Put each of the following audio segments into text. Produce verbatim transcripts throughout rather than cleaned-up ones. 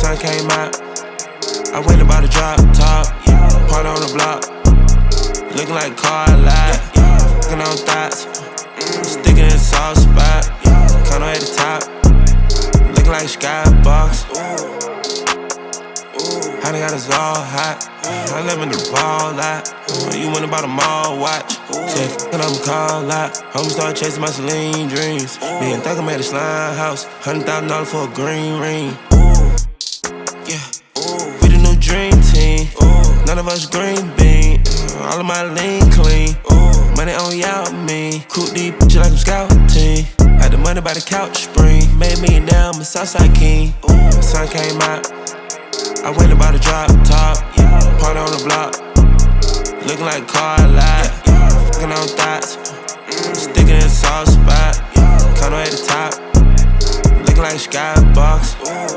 sun came out, I went about a drop top. Party on the block, looking like a car lot. Fucking on thoughts, sticking in a soft spot. Condo at the top, looking like a skybox. How they got us all hot? I live in the ball lot. You went about a mall watch. Say fuckin' I'm a call out. I'ma start chasing my Celine dreams. Me and Thugger made a slime house. Hundred thousand dollars for a green ring. Yeah, we the new dream team. None of us green bean. All of my lean clean. Money on y'all me. Coop deep shit like I'm scouting. Had the money by the couch spring. Made me now, I'm a Southside king. The sun came out, I went about a drop top. Party on the block, looking like a car lot. Fucking on thoughts, sticking in a soft spot. Condo at the top, looking like a skybox.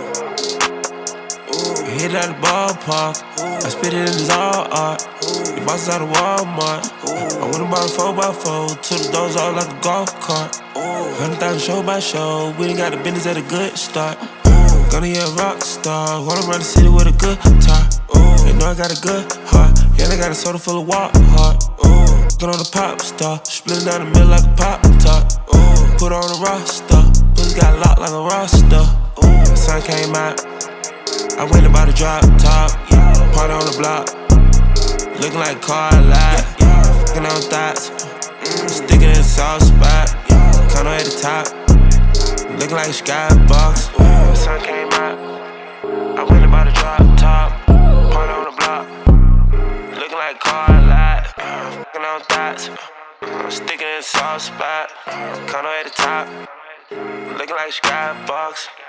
We hit it out the ballpark, I spit it in his all art. The bosses out of Walmart. I went about a four by four, took the doors all like a golf cart. Hundred thousand show by show, we done got the business at a good start. Gonna be a rock star, wanna run the city with a good guitar. They know I got a good heart, yeah, they got a soda full of water heart. Get on the pop star, split it down the middle like a pop tart. Put on a roster, pussy got locked like a roster. The sun came out, I went about a drop top. Party on the block, looking like a car lot. Fucking on thoughts, sticking in a soft spot. Condo at the top, looking like a skybox. The sun came out, I went about a drop top. Party on the block, looking like a car lot. Fucking on thoughts, sticking in a soft spot. Condo at the top, looking like a skybox.